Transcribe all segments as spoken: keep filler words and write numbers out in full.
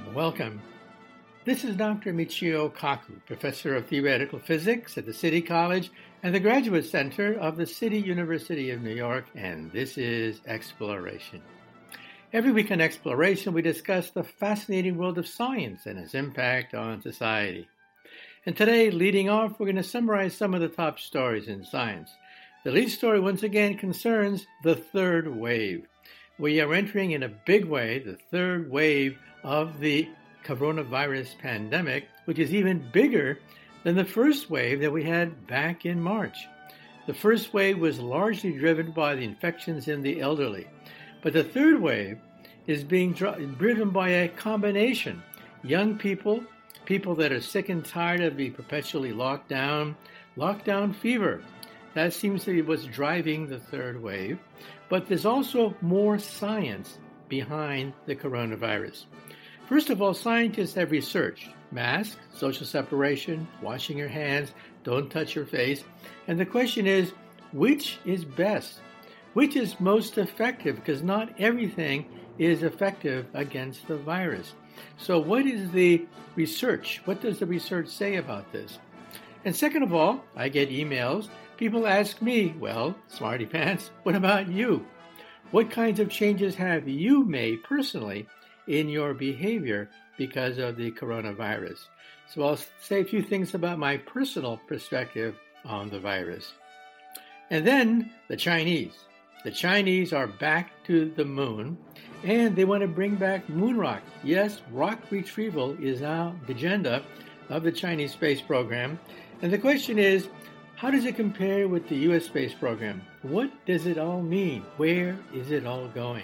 Welcome. This is Doctor Michio Kaku, Professor of Theoretical Physics at the City College and the Graduate Center of the City University of New York, and this is Exploration. Every week on Exploration, we discuss the fascinating world of science and its impact on society. And today, leading off, we're going to summarize some of the top stories in science. The lead story, once again, concerns the third wave. We are entering in a big way the third wave of the coronavirus pandemic, which is even bigger than the first wave that we had back in March. The first wave was largely driven by the infections in the elderly, but the third wave is being dr- driven by a combination. Young people, people that are sick and tired of being perpetually locked down, lockdown fever. That seems to be what's driving the third wave. But there's also more science behind the coronavirus. First of all, scientists have researched masks, social separation, washing your hands, don't touch your face. And the question is, which is best? Which is most effective? Because not everything is effective against the virus. So what is the research? What does the research say about this? And second of all, I get emails. People ask me, well, smarty pants, what about you? What kinds of changes have you made personally in your behavior because of the coronavirus? So I'll say a few things about my personal perspective on the virus. And then the Chinese. The Chinese are back to the moon, and they want to bring back moon rock. Yes, rock retrieval is now the agenda of the Chinese space program. And the question is, how does it compare with the U S space program? What does it all mean? Where is it all going?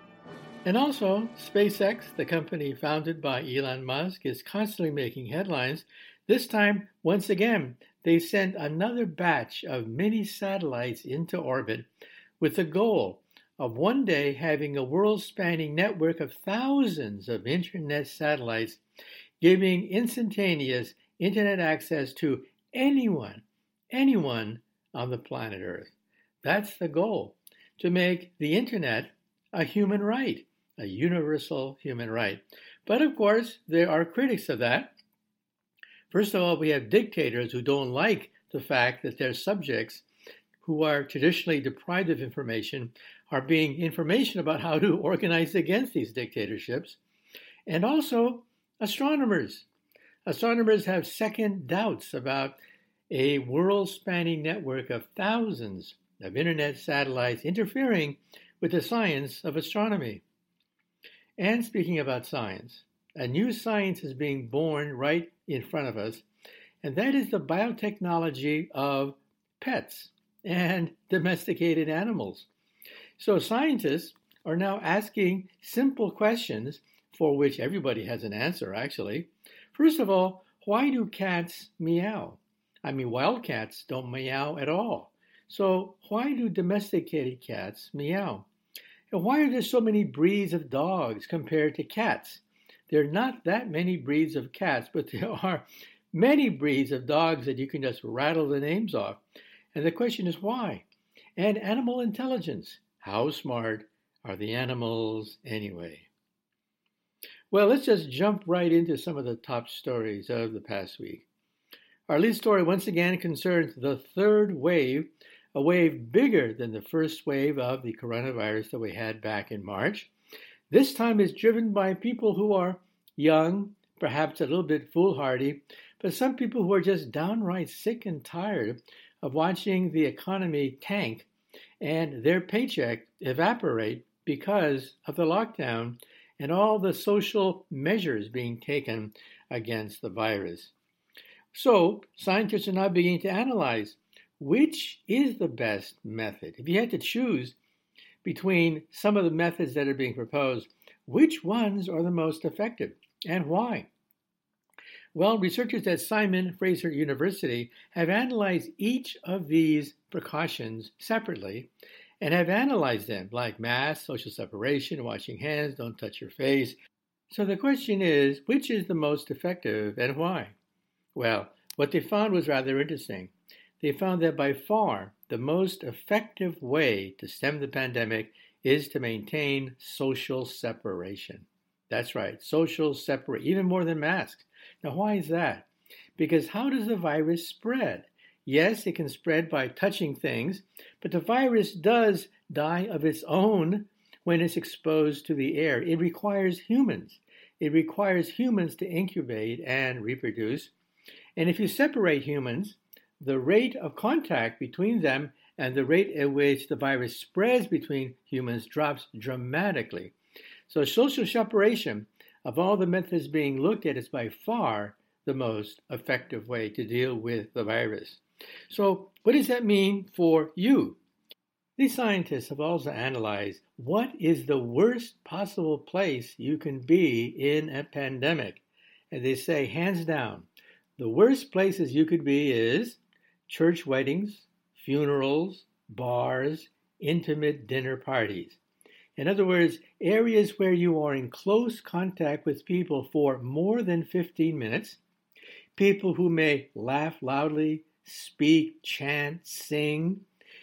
And also, SpaceX, the company founded by Elon Musk, is constantly making headlines. This time, once again, they sent another batch of mini satellites into orbit with the goal of one day having a world-spanning network of thousands of internet satellites, giving instantaneous internet access to anyone, anyone on the planet Earth. That's the goal, to make the internet a human right, a universal human right. But of course, there are critics of that. First of all, we have dictators who don't like the fact that their subjects, who are traditionally deprived of information, are being information about how to organize against these dictatorships. And also, astronomers. Astronomers have second doubts about a world-spanning network of thousands of internet satellites interfering with the science of astronomy. And speaking about science, a new science is being born right in front of us, and that is the biotechnology of pets and domesticated animals. So scientists are now asking simple questions for which everybody has an answer, actually. First of all, why do cats meow? I mean, wild cats don't meow at all. So why do domesticated cats meow? And why are there so many breeds of dogs compared to cats? There are not that many breeds of cats, but there are many breeds of dogs that you can just rattle the names off. And the question is why? And animal intelligence. How smart are the animals anyway? Well, let's just jump right into some of the top stories of the past week. Our lead story once again concerns the third wave, a wave bigger than the first wave of the coronavirus that we had back in March. This time is driven by people who are young, perhaps a little bit foolhardy, but some people who are just downright sick and tired of watching the economy tank and their paycheck evaporate because of the lockdown and all the social measures being taken against the virus. So scientists are now beginning to analyze which is the best method. If you had to choose between some of the methods that are being proposed, which ones are the most effective and why? Well, researchers at Simon Fraser University have analyzed each of these precautions separately and have analyzed them, like masks, social separation, washing hands, don't touch your face. So the question is, which is the most effective and why? Well, what they found was rather interesting. They found that by far the most effective way to stem the pandemic is to maintain social separation. That's right, social separate, even more than masks. Now, why is that? Because how does the virus spread? Yes, it can spread by touching things, but the virus does die of its own when it's exposed to the air. It requires humans. It requires humans to incubate and reproduce. And if you separate humans, the rate of contact between them and the rate at which the virus spreads between humans drops dramatically. So social separation, of all the methods being looked at, is by far the most effective way to deal with the virus. So what does that mean for you? These scientists have also analyzed what is the worst possible place you can be in a pandemic. And they say, hands down, the worst places you could be is church weddings, funerals, bars, intimate dinner parties. In other words, areas where you are in close contact with people for more than fifteen minutes, people who may laugh loudly, speak, chant, sing,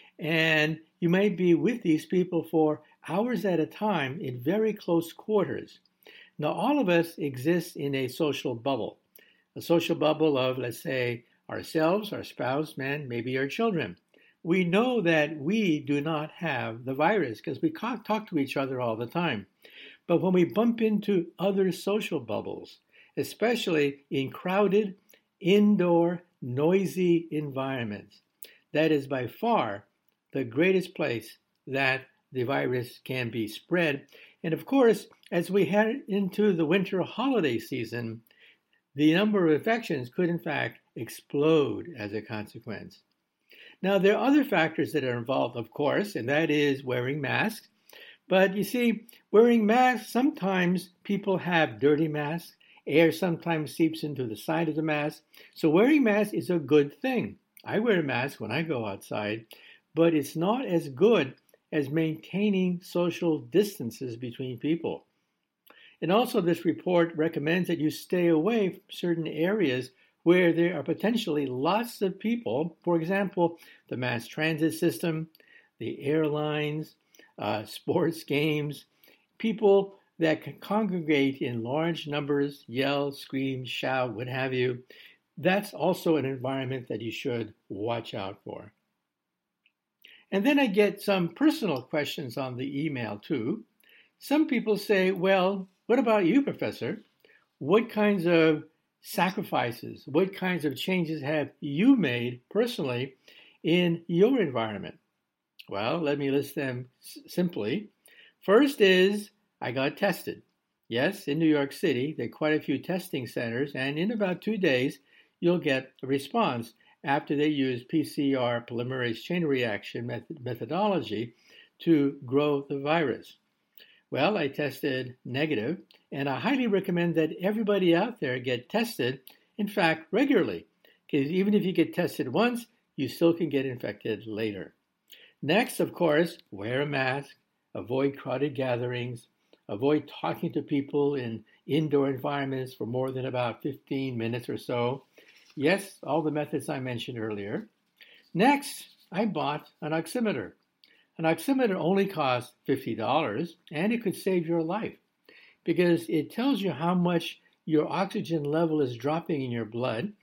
and you may be with these people for hours at a time in very close quarters. Now, all of us exist in a social bubble, a social bubble of, let's say, ourselves, our spouse, and maybe our children. We know that we do not have the virus because we talk to each other all the time. But when we bump into other social bubbles, especially in crowded, indoor, noisy environments, that is by far the greatest place that the virus can be spread. And of course, as we head into the winter holiday season, the number of infections could in fact explode as a consequence. Now, there are other factors that are involved, of course, and that is wearing masks. But you see, wearing masks, sometimes people have dirty masks. Air sometimes seeps into the side of the mask. So wearing masks is a good thing. I wear a mask when I go outside, but it's not as good as maintaining social distances between people. And also, this report recommends that you stay away from certain areas where there are potentially lots of people. For example, the mass transit system, the airlines, uh, sports games, people that can congregate in large numbers, yell, scream, shout, what have you. That's also an environment that you should watch out for. And then I get some personal questions on the email too. Some people say, well, what about you, Professor? What kinds of sacrifices, what kinds of changes have you made personally in your environment? Well, let me list them s- simply. First is I got tested. Yes, in New York City, there are quite a few testing centers, and in about two days, you'll get a response after they use P C R, polymerase chain reaction method- methodology, to grow the virus. Well, I tested negative, and I highly recommend that everybody out there get tested, in fact, regularly, because even if you get tested once, you still can get infected later. Next, of course, wear a mask, avoid crowded gatherings, avoid talking to people in indoor environments for more than about fifteen minutes or so. Yes, all the methods I mentioned earlier. Next, I bought an oximeter. An oximeter only costs fifty dollars, and it could save your life because it tells you how much your oxygen level is dropping in your blood.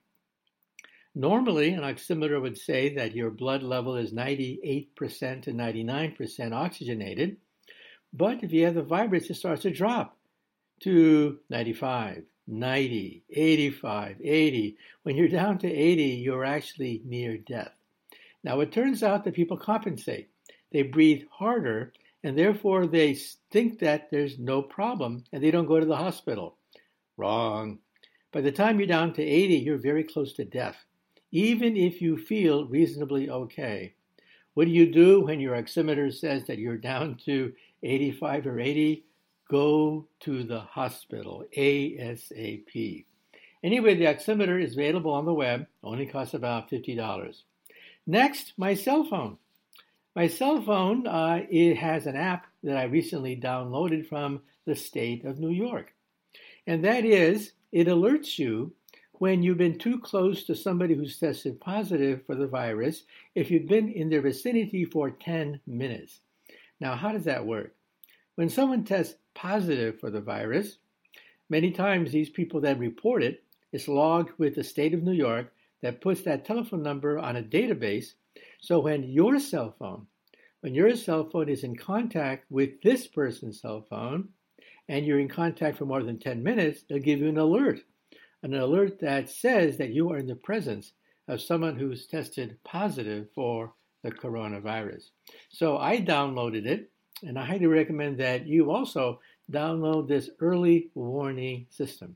Normally, an oximeter would say that your blood level is ninety-eight percent to ninety-nine percent oxygenated, but if you have the virus, it starts to drop to ninety-five, ninety, eighty-five, eighty. When you're down to eighty, you're actually near death. Now, it turns out that people compensate. They breathe harder, and therefore they think that there's no problem, and they don't go to the hospital. Wrong. By the time you're down to eighty, you're very close to death, even if you feel reasonably okay. What do you do when your oximeter says that you're down to eighty-five or eighty? Go to the hospital ASAP. Anyway, the oximeter is available on the web, only costs about fifty dollars. Next, my cell phone. My cell phone, uh, it has an app that I recently downloaded from the state of New York. And that is, it alerts you when you've been too close to somebody who's tested positive for the virus if you've been in their vicinity for ten minutes. Now, how does that work? When someone tests positive for the virus, Many times these people that report it is logged with the state of New York that puts that telephone number on a database. So when your cell phone, when your cell phone is in contact with this person's cell phone, and you're in contact for more than ten minutes, they'll give you an alert, an alert that says that you are in the presence of someone who's tested positive for the coronavirus. So I downloaded it, and I highly recommend that you also download this early warning system.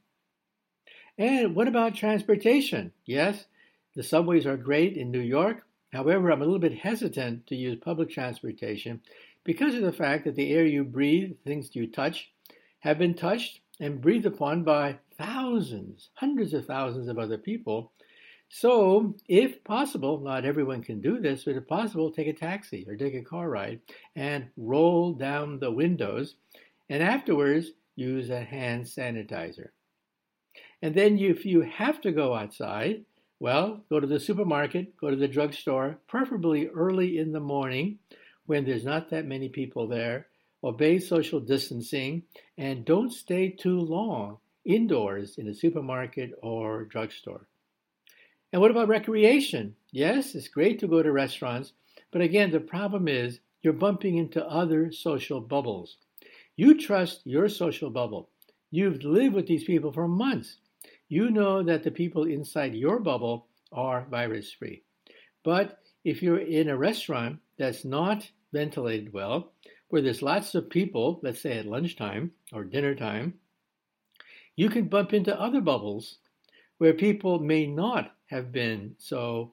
And what about transportation? Yes, the subways are great in New York. However, I'm a little bit hesitant to use public transportation because of the fact that the air you breathe, things you touch, have been touched and breathed upon by thousands, hundreds of thousands of other people. So, if possible, not everyone can do this, but if possible, take a taxi or take a car ride and roll down the windows, and afterwards use a hand sanitizer. And then you, if you have to go outside, well, go to the supermarket, go to the drugstore, preferably early in the morning when there's not that many people there. Obey social distancing, and don't stay too long indoors in a supermarket or drugstore. And what about recreation? Yes, it's great to go to restaurants, but again, the problem is you're bumping into other social bubbles. You trust your social bubble. You've lived with these people for months. You know that the people inside your bubble are virus-free. But if you're in a restaurant that's not ventilated well, where there's lots of people, let's say at lunchtime or dinner time, you can bump into other bubbles where people may not have been so,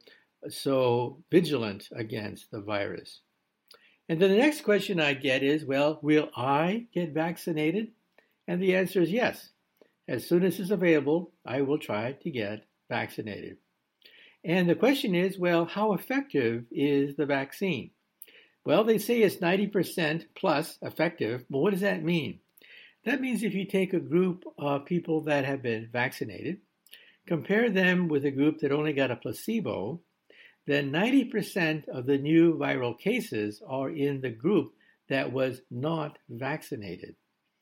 so vigilant against the virus. And then the next question I get is, well, will I get vaccinated? And the answer is yes. As soon as it's available, I will try to get vaccinated. And the question is, well, how effective is the vaccine? Well, they say it's ninety percent plus effective, but what does that mean? That means if you take a group of people that have been vaccinated, compare them with a group that only got a placebo, then ninety percent of the new viral cases are in the group that was not vaccinated.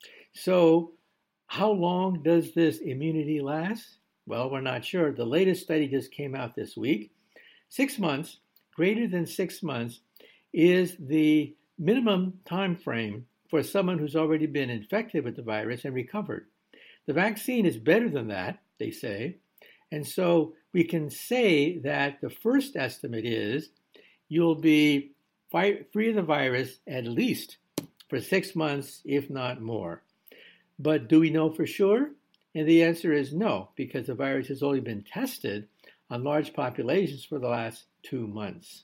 So how long does this immunity last? Well, we're not sure. The latest study just came out this week. Six months, greater than six months, is the minimum time frame for someone who's already been infected with the virus and recovered. The vaccine is better than that, they say. And so we can say that the first estimate is you'll be free of the virus at least for six months, if not more. But do we know for sure? And the answer is no, because the virus has only been tested on large populations for the last two months.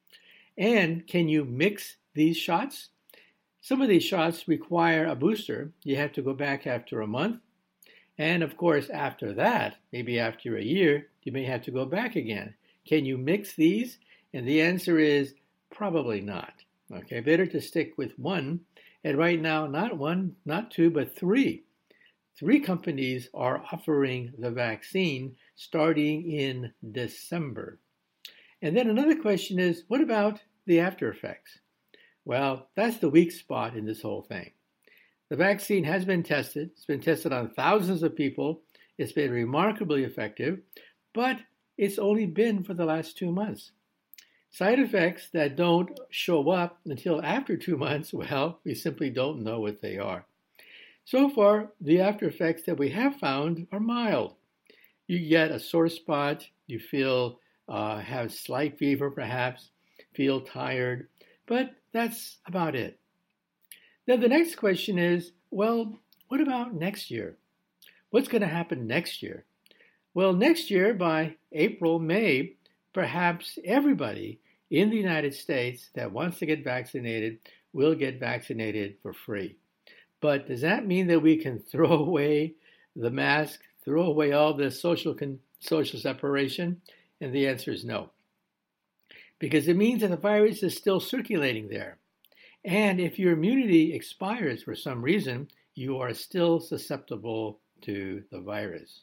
And can you mix these shots? Some of these shots require a booster. You have to go back after a month. And of course, after that, maybe after a year, you may have to go back again. Can you mix these? And the answer is probably not. Okay, better to stick with one. And right now, not one, not two, but three. Three companies are offering the vaccine starting in December. And then another question is, what about the after effects? Well, that's the weak spot in this whole thing. The vaccine has been tested. It's been tested on thousands of people. It's been remarkably effective, but it's only been for the last two months. Side effects that don't show up until after two months, well, we simply don't know what they are. So far, the after effects that we have found are mild. You get a sore spot, you feel, uh, have slight fever perhaps, feel tired, but that's about it. Now the next question is, well, what about next year? What's going to happen next year? Well, next year by April, May, perhaps everybody in the United States that wants to get vaccinated will get vaccinated for free. But does that mean that we can throw away the mask, throw away all the social con- social separation? And the answer is no. Because it means that the virus is still circulating there. And if your immunity expires for some reason, you are still susceptible to the virus.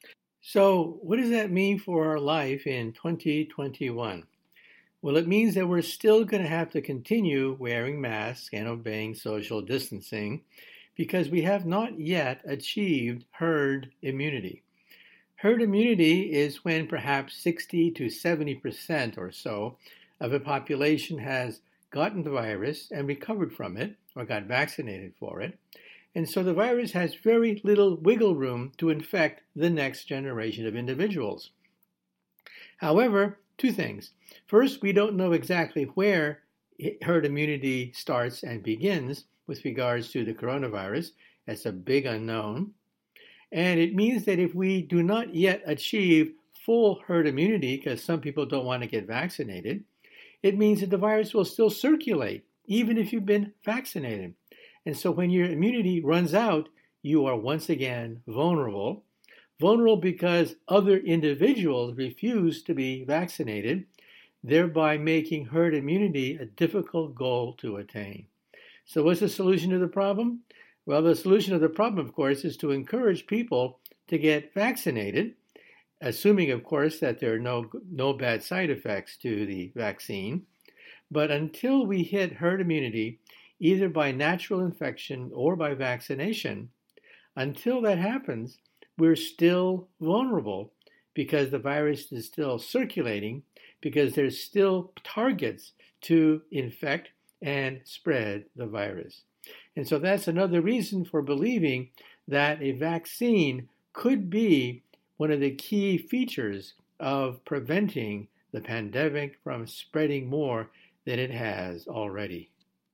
So what does that mean for our life in twenty twenty-one? Well, it means that we're still going to have to continue wearing masks and obeying social distancing because we have not yet achieved herd immunity. Herd immunity is when perhaps sixty to seventy percent or so of a population has gotten the virus and recovered from it or got vaccinated for it. And so the virus has very little wiggle room to infect the next generation of individuals. However, two things. First, we don't know exactly where herd immunity starts and begins with regards to the coronavirus. That's a big unknown. And it means that if we do not yet achieve full herd immunity, because some people don't want to get vaccinated, it means that the virus will still circulate, even if you've been vaccinated. And so when your immunity runs out, you are once again vulnerable. Vulnerable because other individuals refuse to be vaccinated, thereby making herd immunity a difficult goal to attain. So what's the solution to the problem? Well, the solution to the problem, of course, is to encourage people to get vaccinated, assuming, of course, that there are no, no bad side effects to the vaccine. But until we hit herd immunity, either by natural infection or by vaccination, until that happens, we're still vulnerable because the virus is still circulating, because there's still targets to infect and spread the virus. And so that's another reason for believing that a vaccine could be one of the key features of preventing the pandemic from spreading more than it has already.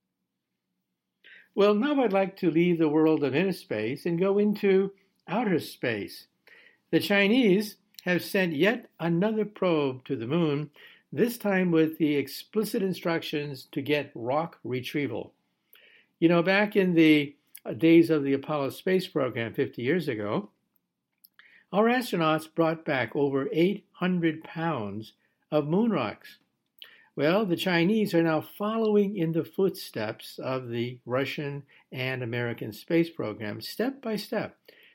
Well, now I'd like to leave the world of inner space and go into outer space. The Chinese have sent yet another probe to the moon, this time with the explicit instructions to get rock retrieval. You know, back in the days of the Apollo space program fifty years ago, our astronauts brought back over eight hundred pounds of moon rocks. Well, the Chinese are now following in the footsteps of the Russian and American space programs, step by step,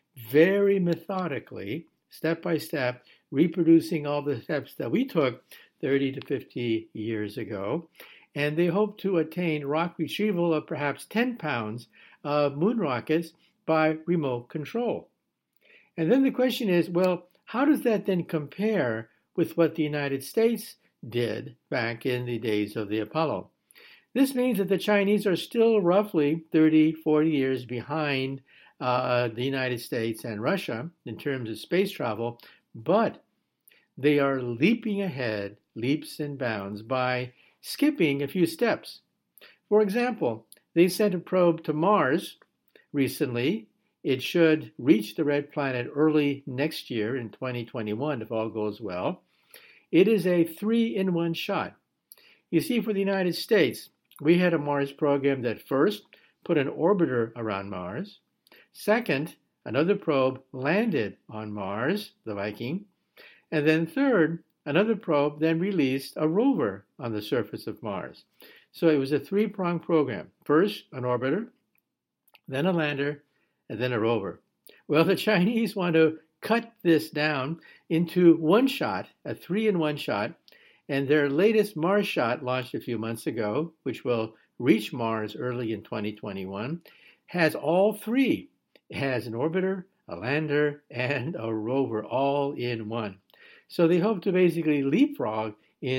very methodically, step by step, reproducing all the steps that we took thirty to fifty years ago. And they hope to attain rock retrieval of perhaps ten pounds of moon rockets by remote control. And then the question is, well, how does that then compare with what the United States did back in the days of the Apollo? This means that the Chinese are still roughly thirty, forty years behind uh, the United States and Russia in terms of space travel, but they are leaping ahead, leaps and bounds, by skipping a few steps. For example, they sent a probe to Mars recently. It should reach the red planet early next year in twenty twenty-one, if all goes well. It is a three-in-one shot. You see, for the United States, we had a Mars program that first put an orbiter around Mars. Second, another probe landed on Mars, the Viking. And then third, another probe then released a rover on the surface of Mars. So it was a three-pronged program. First, an orbiter, then a lander, and then a rover. Well, the Chinese want to cut this down into one shot, a three-in-one shot, and their latest Mars shot, launched a few months ago, which will reach Mars early in twenty twenty-one, has all three. It has an orbiter, a lander, and a rover all in one. So they hope to basically leapfrog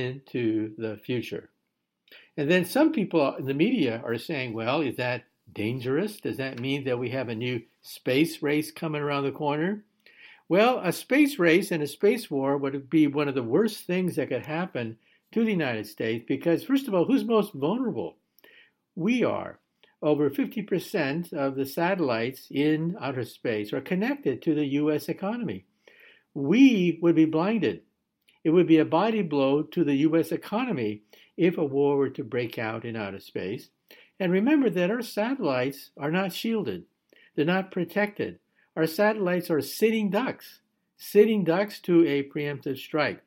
into the future. And then some people in the media are saying, well, is that dangerous? Does that mean that we have a new space race coming around the corner? Well, a space race and a space war would be one of the worst things that could happen to the United States because, first of all, who's most vulnerable? We are. Over fifty percent of the satellites in outer space are connected to the U S economy. We would be blinded. It would be a body blow to the U S economy if a war were to break out in outer space. And remember that our satellites are not shielded. They're not protected. Our satellites are sitting ducks, sitting ducks to a preemptive strike.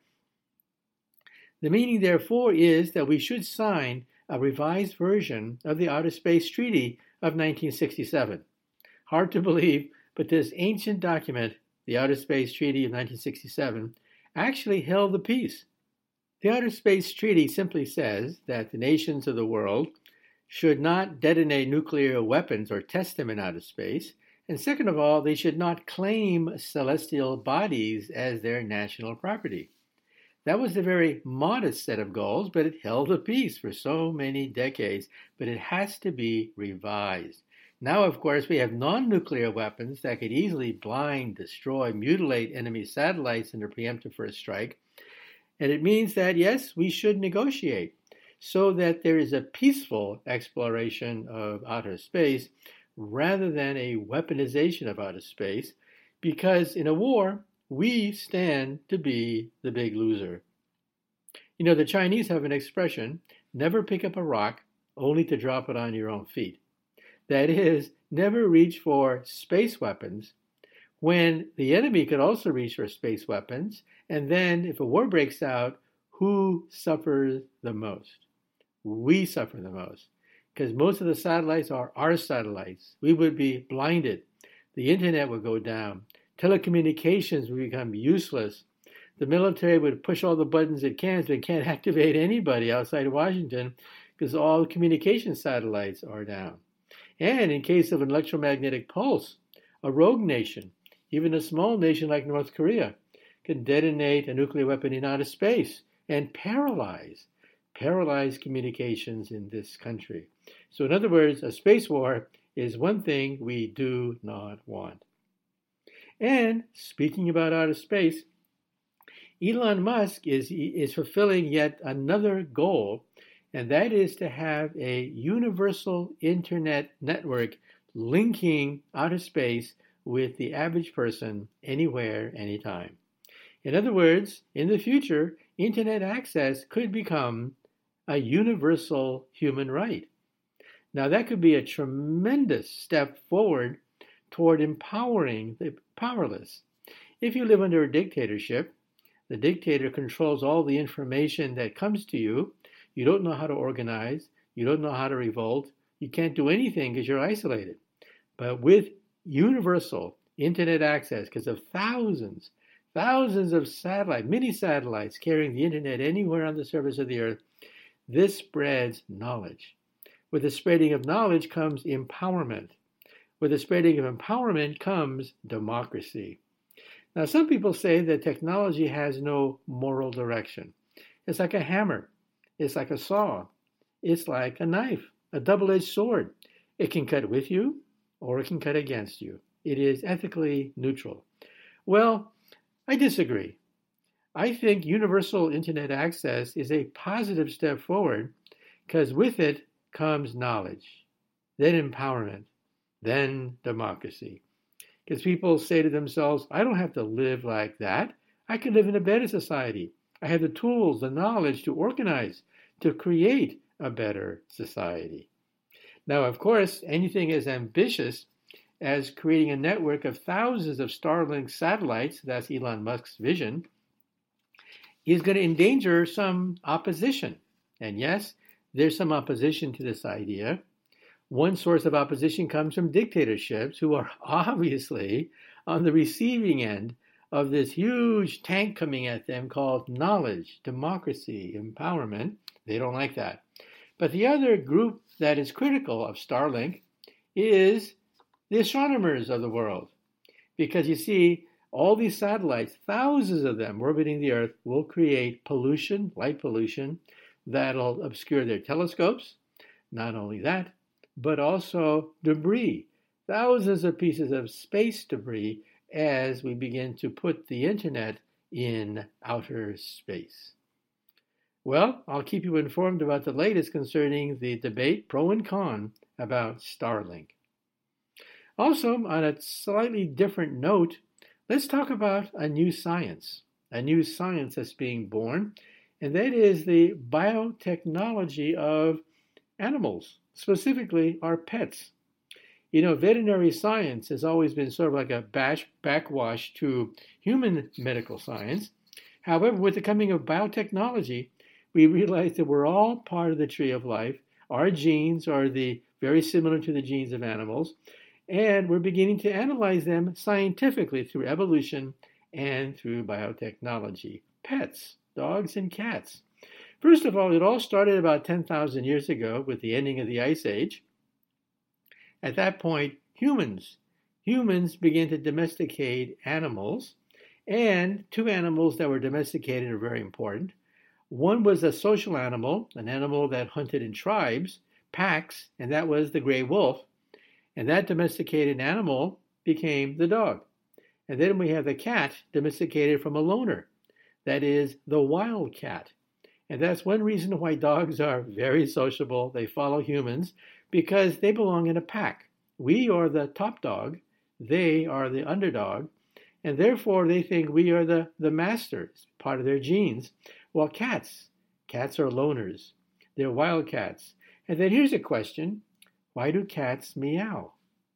The meaning, therefore, is that we should sign a revised version of the Outer Space Treaty of nineteen sixty-seven. Hard to believe, but this ancient document, the Outer Space Treaty of nineteen sixty-seven, actually held the peace. The Outer Space Treaty simply says that the nations of the world should not detonate nuclear weapons or test them in outer space. And second of all, they should not claim celestial bodies as their national property. That was a very modest set of goals, but it held a peace for so many decades. But it has to be revised. Now, of course, we have non-nuclear weapons that could easily blind, destroy, mutilate enemy satellites in a preemptive first strike. And it means that, yes, we should negotiate so that there is a peaceful exploration of outer space rather than a weaponization of outer space, because in a war, we stand to be the big loser. You know, the Chinese have an expression, never pick up a rock only to drop it on your own feet. That is, never reach for space weapons when the enemy could also reach for space weapons. And then if a war breaks out, who suffers the most? We suffer the most, because most of the satellites are our satellites. We would be blinded. The internet would go down. Telecommunications would become useless. The military would push all the buttons it can, so it can't activate anybody outside Washington because all communication satellites are down. And in case of an electromagnetic pulse, a rogue nation, even a small nation like North Korea, can detonate a nuclear weapon in outer space and paralyze, paralyze communications in this country. So in other words, a space war is one thing we do not want. And speaking about outer space, Elon Musk is, is fulfilling yet another goal, and that is to have a universal internet network linking outer space with the average person anywhere, anytime. In other words, in the future, internet access could become a universal human right. Now, that could be a tremendous step forward toward empowering the powerless. If you live under a dictatorship, the dictator controls all the information that comes to you. You don't know how to organize. You don't know how to revolt. You can't do anything because you're isolated. But with universal internet access, because of thousands, thousands of satellites, mini satellites carrying the internet anywhere on the surface of the earth, this spreads knowledge. With the spreading of knowledge comes empowerment. With the spreading of empowerment comes democracy. Now, some people say that technology has no moral direction. It's like a hammer. It's like a saw. It's like a knife, a double-edged sword. It can cut with you or it can cut against you. It is ethically neutral. Well, I disagree. I think universal internet access is a positive step forward because with it comes knowledge, then empowerment, then democracy. Because people say to themselves, I don't have to live like that. I can live in a better society. I have the tools, the knowledge to organize, to create a better society. Now, of course, anything as ambitious as creating a network of thousands of Starlink satellites, that's Elon Musk's vision, is going to endanger some opposition. And yes, there's some opposition to this idea. One source of opposition comes from dictatorships who are obviously on the receiving end of this huge tank coming at them called knowledge, democracy, empowerment. They don't like that. But the other group that is critical of Starlink is the astronomers of the world. Because you see, all these satellites, thousands of them orbiting the Earth, will create pollution, light pollution, that'll obscure their telescopes. Not only that, but also debris, thousands of pieces of space debris as we begin to put the internet in outer space. Well, I'll keep you informed about the latest concerning the debate, pro and con, about Starlink. Also, on a slightly different note, let's talk about a new science, a new science that's being born, and that is the biotechnology of animals, specifically our pets. You know, veterinary science has always been sort of like a bash, backwash to human medical science. However, with the coming of biotechnology, we realize that we're all part of the tree of life. Our genes are the very similar to the genes of animals, and we're beginning to analyze them scientifically through evolution and through biotechnology. Pets, dogs and cats. First of all, it all started about ten thousand years ago with the ending of the Ice Age. At that point, humans, humans began to domesticate animals, and two animals that were domesticated are very important. One was a social animal, an animal that hunted in tribes, packs, and that was the gray wolf. And that domesticated animal became the dog. And then we have the cat domesticated from a loner, that is the wild cat. And that's one reason why dogs are very sociable. They follow humans because they belong in a pack. We are the top dog. They are the underdog. And therefore, they think we are the, the masters, part of their genes. Well, cats, cats are loners. They're wild cats. And then here's a question. Why do cats meow?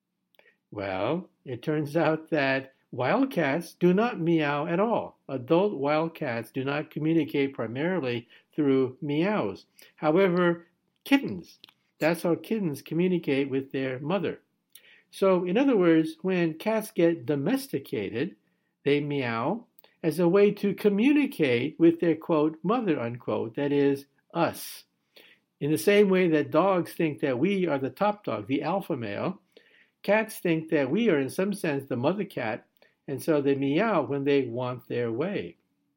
Well, it turns out that wild cats do not meow at all. Adult wild cats do not communicate primarily through meows. However, kittens, that's how kittens communicate with their mother. So, in other words, when cats get domesticated, they meow as a way to communicate with their, quote, mother, unquote, that is, us. In the same way that dogs think that we are the top dog, the alpha male, cats think that we are, in some sense, the mother cat, and so they meow when they want their way.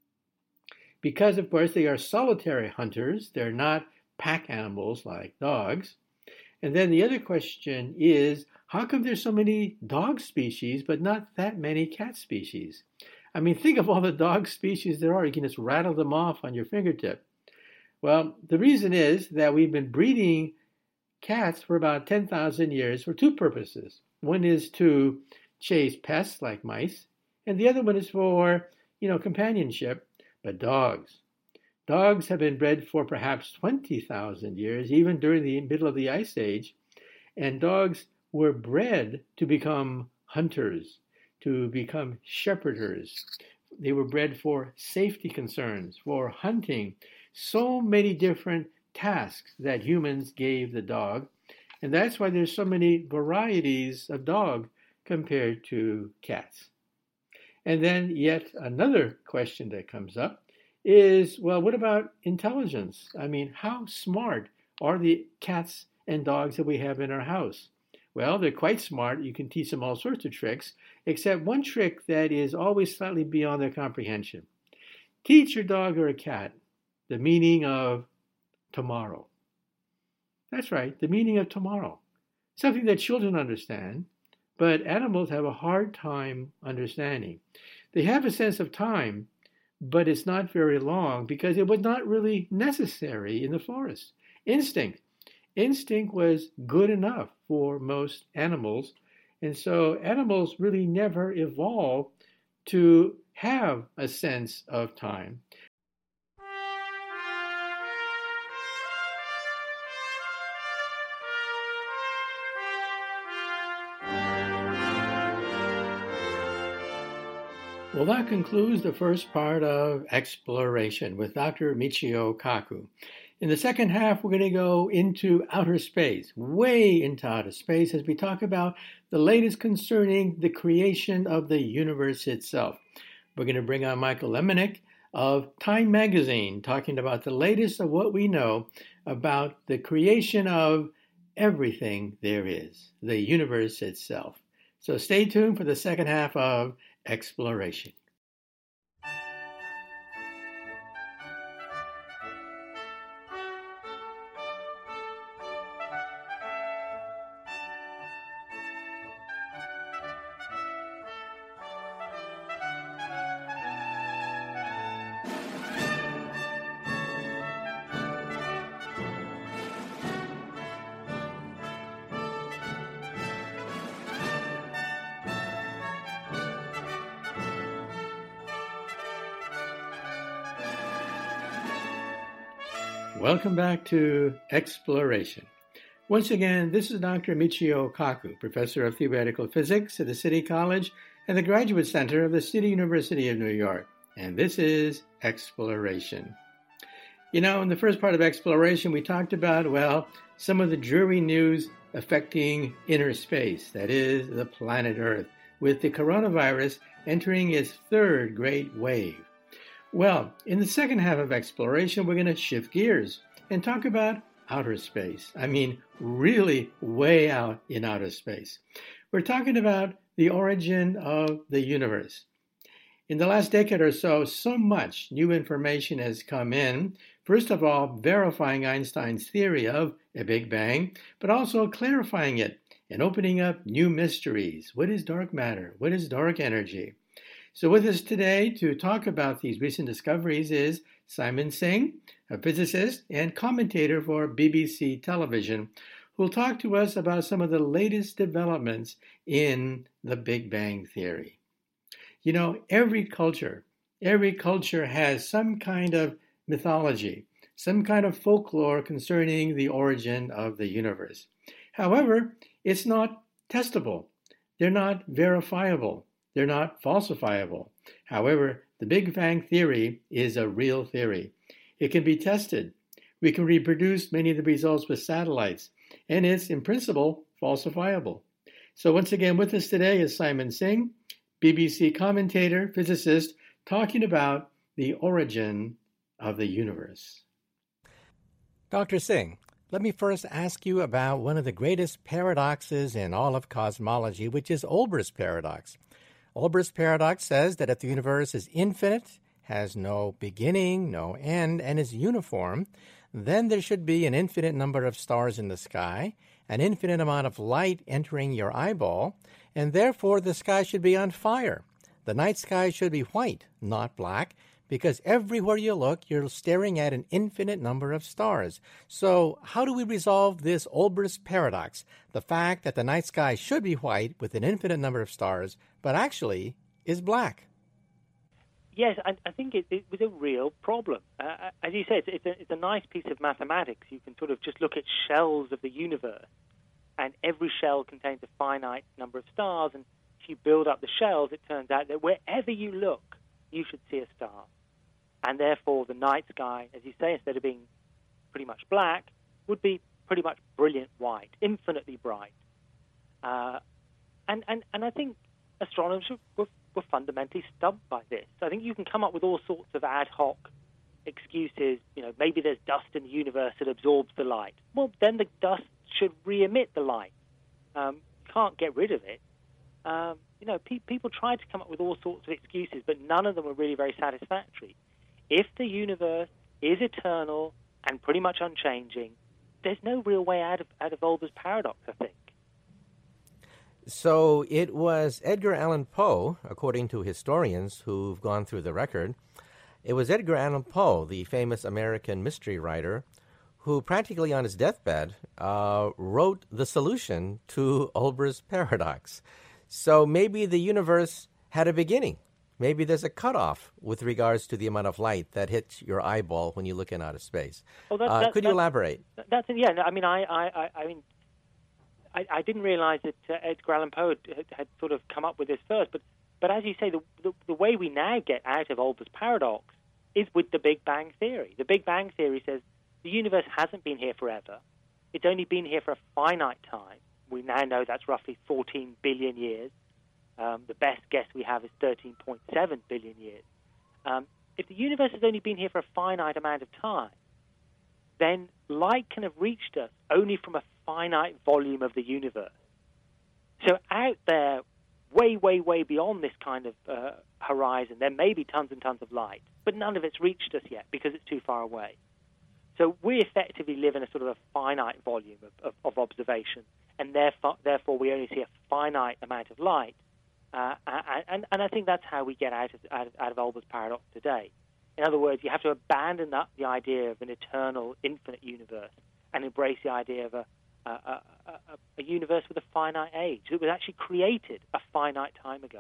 Because, of course, they are solitary hunters, they're not pack animals like dogs. And then the other question is, how come there's so many dog species but not that many cat species? I mean, think of all the dog species there are. You can just rattle them off on your fingertip. Well, the reason is that we've been breeding cats for about ten thousand years for two purposes. One is to chase pests like mice, and the other one is for, you know, companionship. But dogs, dogs have been bred for perhaps twenty thousand years, even during the middle of the Ice Age, and dogs were bred to become hunters, to become shepherders. They were bred for safety concerns, for hunting, so many different tasks that humans gave the dog. And that's why there's so many varieties of dog compared to cats. And then yet another question that comes up is, well, what about intelligence? I mean, how smart are the cats and dogs that we have in our house? Well, they're quite smart. You can teach them all sorts of tricks, except one trick that is always slightly beyond their comprehension. Teach your dog or a cat the meaning of tomorrow. That's right, the meaning of tomorrow. Something that children understand, but animals have a hard time understanding. They have a sense of time, but it's not very long because it was not really necessary in the forest. Instinct. Instinct was good enough for most animals, and so animals really never evolved to have a sense of time. Well, that concludes the first part of Exploration with Doctor Michio Kaku. In the second half, we're going to go into outer space, way into outer space, as we talk about the latest concerning the creation of the universe itself. We're going to bring on Michael Lemonick of Time Magazine, talking about the latest of what we know about the creation of everything there is, the universe itself. So stay tuned for the second half of Exploration. Welcome back to Exploration. Once again, this is Doctor Michio Kaku, Professor of Theoretical Physics at the City College and the Graduate Center of the City University of New York. And this is Exploration. You know, in the first part of Exploration, we talked about, well, some of the dreary news affecting inner space, that is, the planet Earth, with the coronavirus entering its third great wave. Well, in the second half of exploration, we're going to shift gears and talk about outer space. I mean, really way out in outer space. We're talking about the origin of the universe. In the last decade or so, so much new information has come in. First of all, verifying Einstein's theory of a Big Bang, but also clarifying it and opening up new mysteries. What is dark matter? What is dark energy? So with us today to talk about these recent discoveries is Simon Singh, a physicist and commentator for B B C Television, who will talk to us about some of the latest developments in the Big Bang theory. You know, every culture, every culture has some kind of mythology, some kind of folklore concerning the origin of the universe. However, it's not testable. They're not verifiable. They're not falsifiable. However, the Big Bang theory is a real theory. It can be tested. We can reproduce many of the results with satellites, and it's, in principle, falsifiable. So once again, with us today is Simon Singh, B B C commentator, physicist, talking about the origin of the universe. Doctor Singh, let me first ask you about one of the greatest paradoxes in all of cosmology, which is Olbers' paradox. Olbers' paradox says that if the universe is infinite, has no beginning, no end, and is uniform, then there should be an infinite number of stars in the sky, an infinite amount of light entering your eyeball, and therefore the sky should be on fire. The night sky should be white, not black, because everywhere you look, you're staring at an infinite number of stars. So how do we resolve this Olbers' paradox, the fact that the night sky should be white with an infinite number of stars, but actually is black? Yes, I, I think it, it was a real problem. Uh, as you said, it's a, it's a nice piece of mathematics. You can sort of just look at shells of the universe, and every shell contains a finite number of stars, and if you build up the shells, it turns out that wherever you look, you should see a star. And therefore, the night sky, as you say, instead of being pretty much black, would be pretty much brilliant white, infinitely bright. Uh, and, and, and I think astronomers were, were fundamentally stumped by this. I think you can come up with all sorts of ad hoc excuses. You know, maybe there's dust in the universe that absorbs the light. Well, then the dust should re-emit the light. Um, you can't get rid of it. Um, you know, pe- people tried to come up with all sorts of excuses, but none of them were really very satisfactory. If the universe is eternal and pretty much unchanging, there's no real way out of, out of Olbers' paradox, I think. So it was Edgar Allan Poe, according to historians who've gone through the record, it was Edgar Allan Poe, the famous American mystery writer, who practically on his deathbed uh, wrote the solution to Olbers' paradox. So maybe the universe had a beginning. Maybe there's a cutoff with regards to the amount of light that hits your eyeball when you look in outer space. Well, that, uh, that, could you elaborate? That's yeah. I mean, I, I, I mean, I, I didn't realize that uh, Edgar Allan Poe had, had sort of come up with this first. But, but as you say, the, the the way we now get out of Olbers' paradox is with the Big Bang theory. The Big Bang theory says the universe hasn't been here forever. It's only been here for a finite time. We now know that's roughly fourteen billion years. Um, the best guess we have is thirteen point seven billion years. Um, if the universe has only been here for a finite amount of time, then light can have reached us only from a finite volume of the universe. So out there, way, way, way beyond this kind of uh, horizon, there may be tons and tons of light, but none of it's reached us yet because it's too far away. So we effectively live in a sort of a finite volume of, of, of observation, and therefore, therefore we only see a finite amount of light. Uh, and, and I think that's how we get out of, out of, out of Olbers' paradox today. In other words, you have to abandon that, the idea of an eternal, infinite universe and embrace the idea of a, a, a, a, a universe with a finite age that was actually created a finite time ago.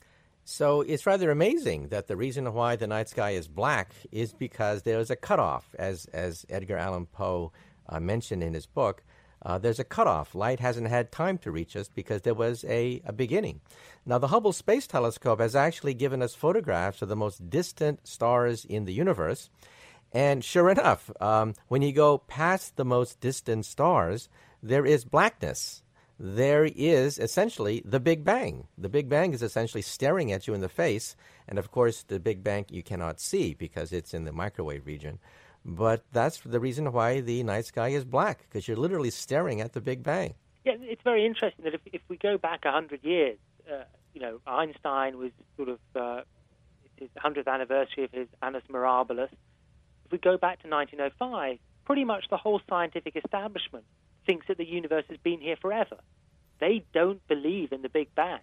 So it's rather amazing that the reason why the night sky is black is because there's a cutoff, as, as Edgar Allan Poe uh, mentioned in his book. Uh, there's a cutoff. Light hasn't had time to reach us because there was a, a beginning. Now, the Hubble Space Telescope has actually given us photographs of the most distant stars in the universe. And sure enough, um, when you go past the most distant stars, there is blackness. there is essentially the Big Bang. The Big Bang is essentially staring at you in the face, and of course the Big Bang you cannot see because it's in the microwave region. But that's the reason why the night sky is black, because you're literally staring at the Big Bang. Yeah, it's very interesting that if, if we go back one hundred years, uh, you know, Einstein was sort of uh, his hundredth anniversary of his Annus Mirabilis. If we go back to nineteen oh five, pretty much the whole scientific establishment thinks that the universe has been here forever. They don't believe in the Big Bang.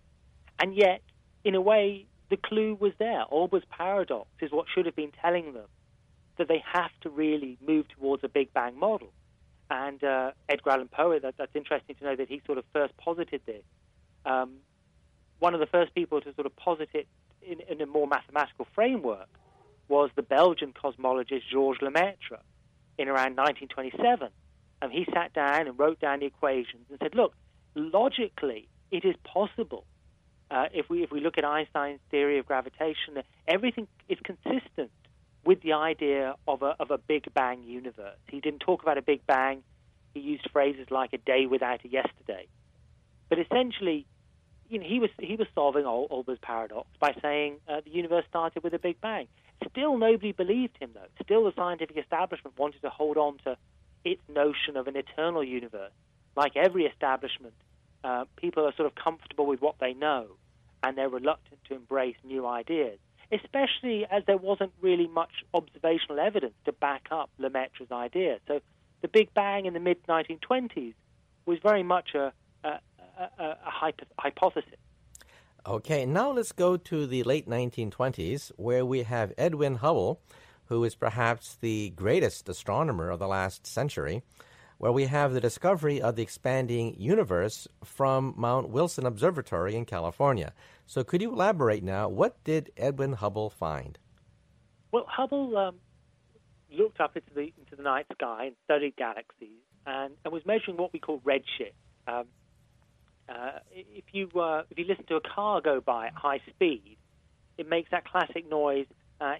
And yet, in a way, the clue was there. Olbers' paradox is what should have been telling them that they have to really move towards a Big Bang model. And uh, Edgar Allan Poe, that, that's interesting to know that he sort of first posited this. Um, one of the first people to sort of posit it in, in a more mathematical framework was the Belgian cosmologist Georges Lemaitre in around nineteen twenty-seven. And he sat down and wrote down the equations and said, look, logically, it is possible. Uh, if we if we look at Einstein's theory of gravitation, everything is consistent with the idea of a of a Big Bang universe. He didn't talk about a Big Bang. He used phrases like a day without a yesterday. But essentially, you know, he was he was solving Ol- Olbers' paradox by saying uh, the universe started with a Big Bang. Still, nobody believed him, though. Still, the scientific establishment wanted to hold on to its notion of an eternal universe. Like every establishment, uh, people are sort of comfortable with what they know, and they're reluctant to embrace new ideas, especially as there wasn't really much observational evidence to back up Lemaitre's idea. So the Big Bang in the mid nineteen twenties was very much a, a, a, a hypo- hypothesis. Okay, now let's go to the late nineteen twenties, where we have Edwin Hubble, who is perhaps the greatest astronomer of the last century, where we have the discovery of the expanding universe from Mount Wilson Observatory in California. So could you elaborate now, what did Edwin Hubble find? Well, Hubble um, looked up into the into the night sky and studied galaxies and, and was measuring what we call redshift. Um, uh, if you uh, if you listen to a car go by at high speed, it makes that classic noise. Uh,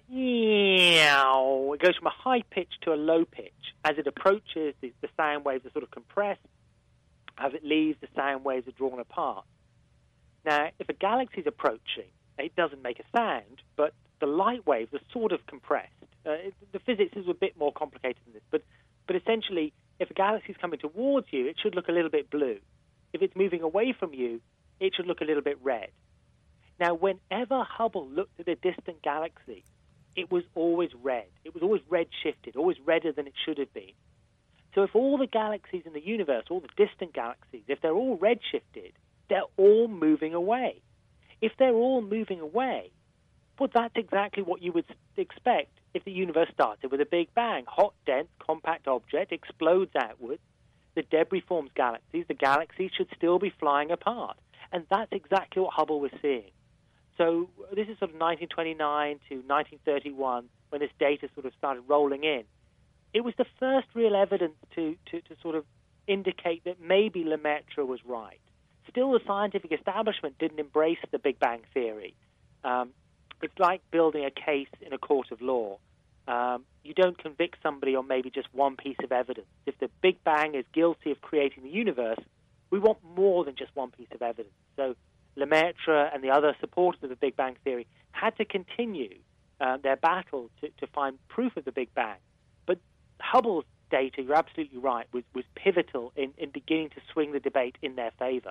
it goes from a high pitch to a low pitch. As it approaches, the, the sound waves are sort of compressed. As it leaves, the sound waves are drawn apart. Now, if a galaxy is approaching, it doesn't make a sound, but the light waves are sort of compressed. Uh, it, the physics is a bit more complicated than this, but, but essentially, if a galaxy is coming towards you, it should look a little bit blue. If it's moving away from you, it should look a little bit red. Now, whenever Hubble looked at a distant galaxy, it was always red. It was always red-shifted, always redder than it should have been. So if all the galaxies in the universe, all the distant galaxies, if they're all red-shifted, they're all moving away. If they're all moving away, well, that's exactly what you would expect if the universe started with a Big Bang. Hot, dense, compact object explodes outwards. The debris forms galaxies. The galaxies should still be flying apart. And that's exactly what Hubble was seeing. So this is sort of nineteen twenty-nine to nineteen thirty-one when this data sort of started rolling in. It was the first real evidence to, to, to sort of indicate that maybe Lemaitre was right. Still, the scientific establishment didn't embrace the Big Bang theory. Um, it's like building a case in a court of law. Um, you don't convict somebody on maybe just one piece of evidence. If the Big Bang is guilty of creating the universe, we want more than just one piece of evidence. So Lemaitre and the other supporters of the Big Bang theory had to continue uh, their battle to, to find proof of the Big Bang. But Hubble's data, you're absolutely right, was, was pivotal in, in beginning to swing the debate in their favor.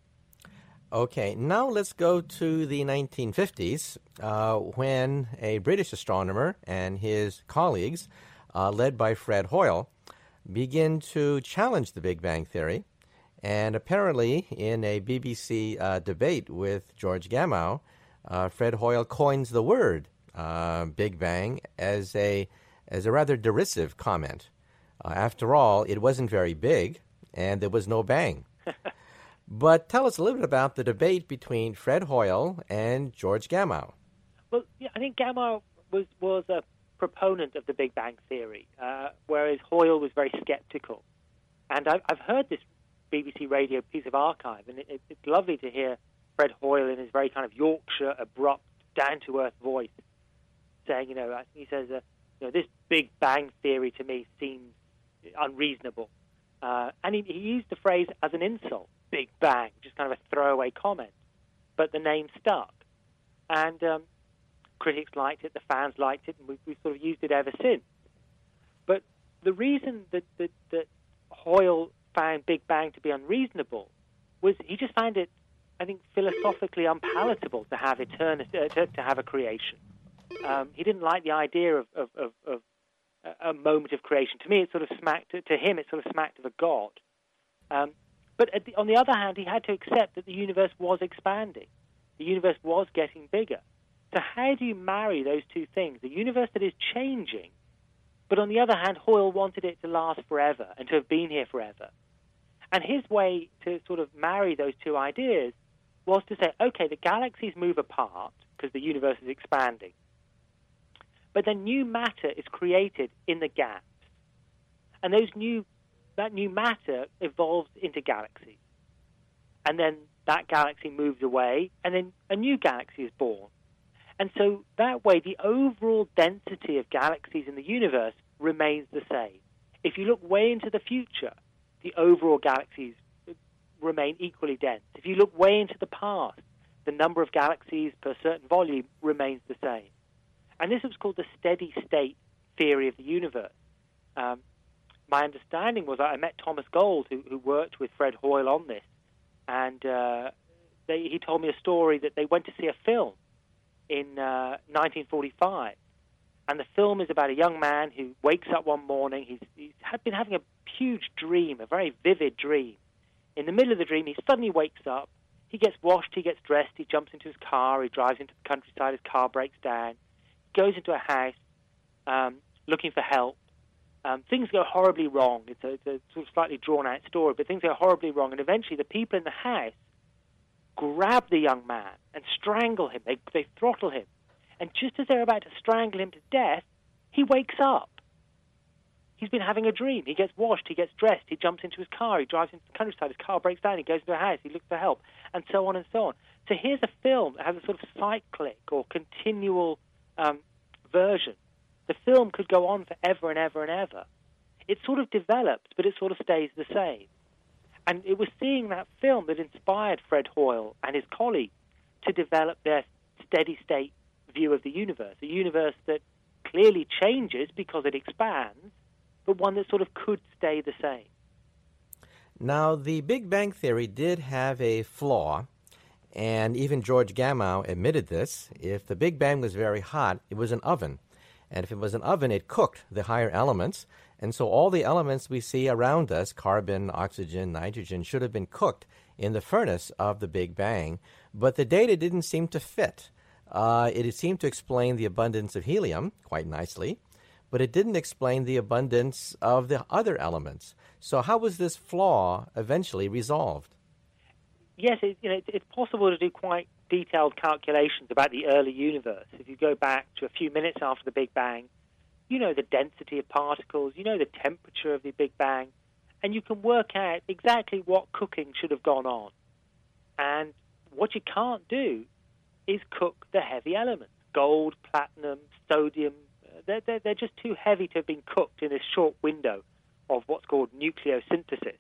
Okay, now let's go to the nineteen fifties, uh, when a British astronomer and his colleagues, uh, led by Fred Hoyle, begin to challenge the Big Bang theory. And apparently, in a B B C uh, debate with George Gamow, uh, Fred Hoyle coins the word uh, Big Bang as a as a rather derisive comment. Uh, after all, it wasn't very big, and there was no bang. But tell us a little bit about the debate between Fred Hoyle and George Gamow. Well, yeah, I think Gamow was, was a proponent of the Big Bang theory, uh, whereas Hoyle was very skeptical. And I've, I've heard this B B C radio piece of archive, and it, it, it's lovely to hear Fred Hoyle in his very kind of Yorkshire, abrupt, down-to-earth voice saying, you know, I think he says, uh, you know, this Big Bang theory to me seems unreasonable. Uh, and he, he used the phrase as an insult. Big Bang, just kind of a throwaway comment. But the name stuck. And um, critics liked it, the fans liked it, and we've, we've sort of used it ever since. But the reason that, that, that Hoyle found Big Bang to be unreasonable was he just found it, I think, philosophically unpalatable to have eternity, uh, to, to have a creation. Um, he didn't like the idea of, of, of, of a moment of creation. To me, it sort of smacked, to him, it sort of smacked of a god. Um, but at the, on the other hand, he had to accept that the universe was expanding. The universe was getting bigger. So how do you marry those two things? The universe that is changing, but on the other hand, Hoyle wanted it to last forever and to have been here forever. And his way to sort of marry those two ideas was to say, okay, the galaxies move apart because the universe is expanding. But then new matter is created in the gaps. And those new, that new matter evolves into galaxies. And then that galaxy moves away, and then a new galaxy is born. And so that way, the overall density of galaxies in the universe remains the same. If you look way into the future, the overall galaxies remain equally dense. If you look way into the past, the number of galaxies per certain volume remains the same. And this was called the steady state theory of the universe. Um, my understanding was that I met Thomas Gold, who, who worked with Fred Hoyle on this, and uh, they, he told me a story that they went to see a film in uh, nineteen forty-five. And the film is about a young man who wakes up one morning. He's, he's had been having a huge dream, a very vivid dream. In the middle of the dream, he suddenly wakes up. He gets washed, he gets dressed, he jumps into his car, he drives into the countryside, his car breaks down. He goes into a house um, looking for help. Um, things go horribly wrong. It's a, it's a sort of slightly drawn-out story, but things go horribly wrong. And eventually the people in the house grab the young man and strangle him. They, they throttle him. And just as they're about to strangle him to death, he wakes up. He's been having a dream. He gets washed, he gets dressed, he jumps into his car, he drives into the countryside, his car breaks down, he goes into a house, he looks for help, and so on and so on. So here's a film that has a sort of cyclic or continual um, version. The film could go on forever and ever and ever. It sort of develops, but it sort of stays the same. And it was seeing that film that inspired Fred Hoyle and his colleagues to develop their steady-state view of the universe, a universe that clearly changes because it expands, but one that sort of could stay the same. Now, the Big Bang Theory did have a flaw, and even George Gamow admitted this. If the Big Bang was very hot, it was an oven. And if it was an oven, it cooked the higher elements. And so all the elements we see around us, carbon, oxygen, nitrogen, should have been cooked in the furnace of the Big Bang. But the data didn't seem to fit. Uh, it seemed to explain the abundance of helium quite nicely, but it didn't explain the abundance of the other elements. So how was this flaw eventually resolved? Yes, it, you know, it's, it's possible to do quite detailed calculations about the early universe. If you go back to a few minutes after the Big Bang, you know the density of particles, you know the temperature of the Big Bang, and you can work out exactly what cooking should have gone on. And what you can't do is cook the heavy elements, gold, platinum, sodium. They're, they're, they're just too heavy to have been cooked in this short window of what's called nucleosynthesis.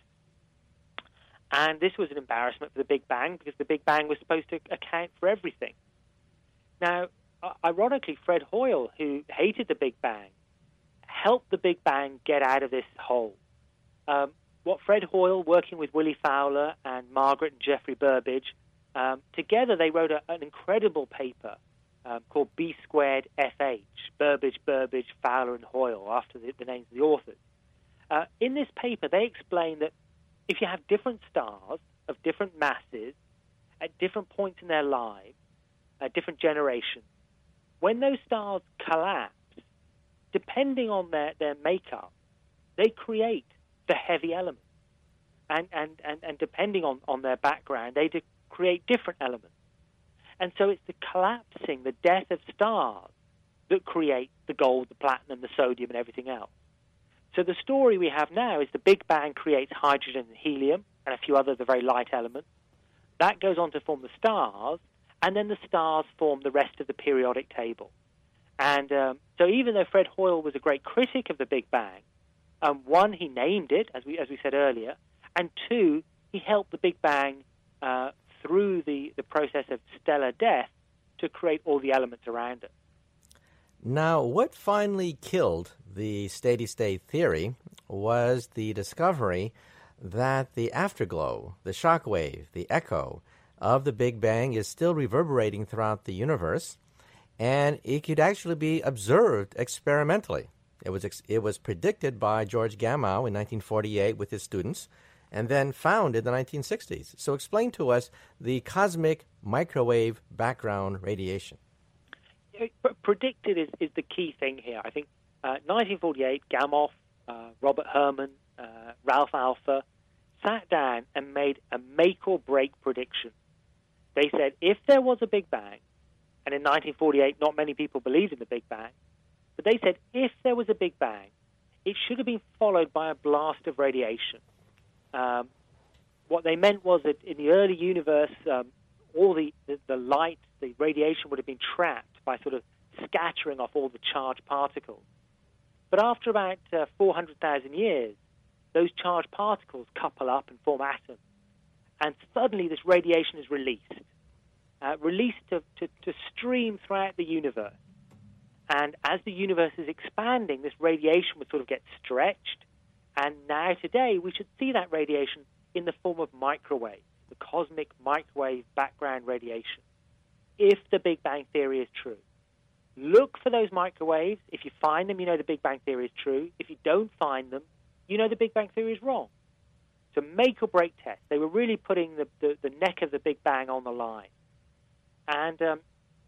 And this was an embarrassment for the Big Bang because the Big Bang was supposed to account for everything. Now, ironically, Fred Hoyle, who hated the Big Bang, helped the Big Bang get out of this hole. Um, what Fred Hoyle, working with Willie Fowler and Margaret and Jeffrey Burbidge, um, together they wrote a, an incredible paper um, called B squared F H, Burbidge, Burbidge, Fowler, and Hoyle, after the, the names of the authors. Uh, in this paper, they explain that if you have different stars of different masses at different points in their lives, at different generations, when those stars collapse, depending on their, their makeup, they create the heavy elements. And, and, and, and depending on, on their background, they do create different elements. And so it's the collapsing, the death of stars that create the gold, the platinum, the sodium, and everything else. So the story we have now is the Big Bang creates hydrogen and helium and a few others, the very light elements. That goes on to form the stars, and then the stars form the rest of the periodic table. And um, so even though Fred Hoyle was a great critic of the Big Bang, um, one, he named it, as we as we said earlier, and two, he helped the Big Bang uh, through the, the process of stellar death to create all the elements around it. Now, what finally killed the steady-state theory was the discovery that the afterglow, the shock wave, the echo of the Big Bang is still reverberating throughout the universe, and it could actually be observed experimentally. It was ex- it was predicted by George Gamow in nineteen forty-eight with his students, and then found in the nineteen sixties. So explain to us the cosmic microwave background radiation. Predicted is, is the key thing here. I think uh, nineteen forty-eight, Gamow, uh, Robert Herman, uh, Ralph Alpher sat down and made a make-or-break prediction. They said if there was a Big Bang, and in nineteen forty-eight not many people believed in the Big Bang, but they said if there was a Big Bang, it should have been followed by a blast of radiation. Um, what they meant was that in the early universe, um, all the, the, the light, the radiation would have been trapped by sort of scattering off all the charged particles. But after about uh, four hundred thousand years, those charged particles couple up and form atoms. And suddenly this radiation is released, uh, released to, to, to stream throughout the universe. And as the universe is expanding, this radiation would sort of get stretched. And now today, we should see that radiation in the form of microwaves, the cosmic microwave background radiation, if the Big Bang theory is true. Look for those microwaves. If you find them, you know the Big Bang theory is true. If you don't find them, you know the Big Bang theory is wrong. It's a make-or-break test. They were really putting the, the, the neck of the Big Bang on the line. And um,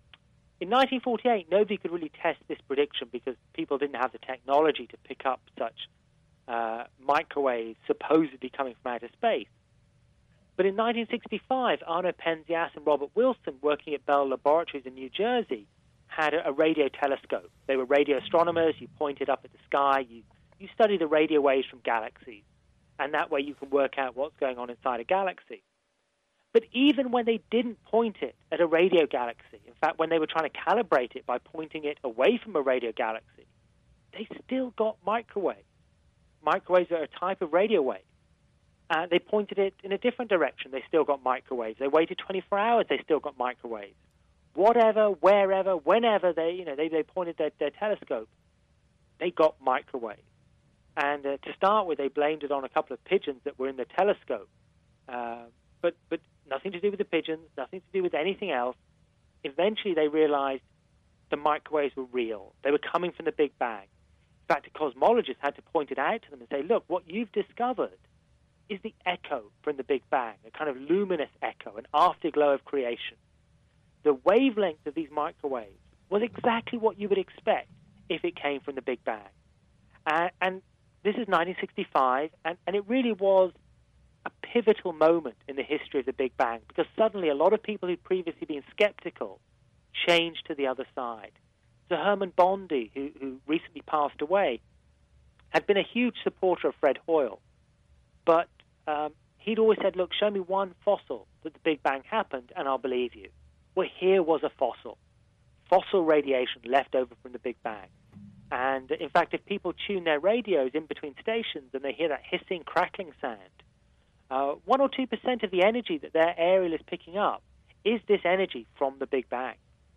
in nineteen forty-eight, nobody could really test this prediction because people didn't have the technology to pick up such uh, microwaves supposedly coming from outer space. But in nineteen sixty-five, Arno Penzias and Robert Wilson, working at Bell Laboratories in New Jersey, had a, a radio telescope. They were radio astronomers. You pointed up at the sky. You, you study the radio waves from galaxies. And that way you can work out what's going on inside a galaxy. But even when they didn't point it at a radio galaxy, in fact, when they were trying to calibrate it by pointing it away from a radio galaxy, they still got microwaves. Microwaves are a type of radio wave. Uh, they pointed it in a different direction. They still got microwaves. They waited twenty-four hours. They still got microwaves. Whatever, wherever, whenever they, you know, they, they pointed their, their telescope, they got microwaves. And uh, to start with, they blamed it on a couple of pigeons that were in the telescope. Uh, but but nothing to do with the pigeons, nothing to do with anything else. Eventually, they realized the microwaves were real. They were coming from the Big Bang. In fact, a cosmologist had to point it out to them and say, look, what you've discovered is the echo from the Big Bang, a kind of luminous echo, an afterglow of creation. The wavelength of these microwaves was exactly what you would expect if it came from the Big Bang. Uh, and this is nineteen sixty-five, and, and it really was a pivotal moment in the history of the Big Bang, because suddenly a lot of people who'd previously been skeptical changed to the other side. So Herman Bondi, who, who recently passed away, had been a huge supporter of Fred Hoyle. But um, he'd always said, look, show me one fossil that the Big Bang happened, and I'll believe you. Well, here was a fossil. Fossil radiation left over from the Big Bang. And, in fact, if people tune their radios in between stations and they hear that hissing, crackling sound, uh, one or two percent of the energy that their aerial is picking up is this energy from the Big Bang.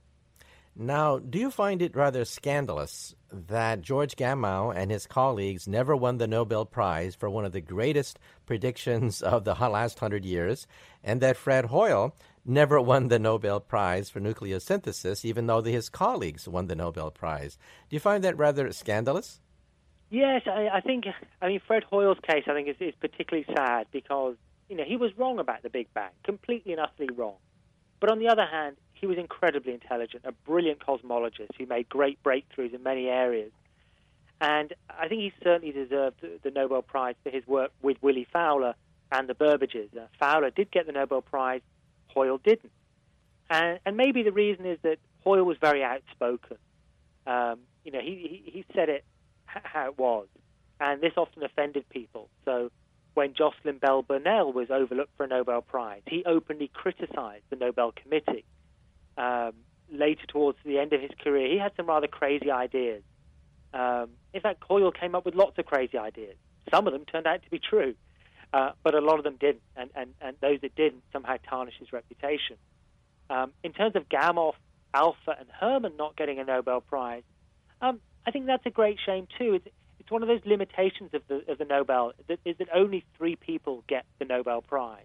Now, do you find it rather scandalous that George Gamow and his colleagues never won the Nobel Prize for one of the greatest predictions of the last hundred years, and that Fred Hoyle never won the Nobel Prize for nucleosynthesis, even though his colleagues won the Nobel Prize? Do you find that rather scandalous? Yes, I, I think, I mean, Fred Hoyle's case, I think, is, is particularly sad because, you know, he was wrong about the Big Bang, completely and utterly wrong. But on the other hand, he was incredibly intelligent, a brilliant cosmologist who made great breakthroughs in many areas. And I think he certainly deserved the Nobel Prize for his work with Willie Fowler and the Burbages. Uh, Fowler did get the Nobel Prize, Hoyle didn't. And, and maybe the reason is that Hoyle was very outspoken. Um, you know, he, he, he said it h- how it was, and this often offended people. So when Jocelyn Bell Burnell was overlooked for a Nobel Prize, he openly criticized the Nobel Committee. Um, later, towards the end of his career, he had some rather crazy ideas. Um, in fact, Hoyle came up with lots of crazy ideas. Some of them turned out to be true. uh, but a lot of them didn't, and, and, and those that didn't somehow tarnished his reputation. Um, in terms of Gamow, Alpha, and Herman not getting a Nobel Prize, um, I think that's a great shame too. It's, it's one of those limitations of the of the Nobel that is that only three people get the Nobel Prize.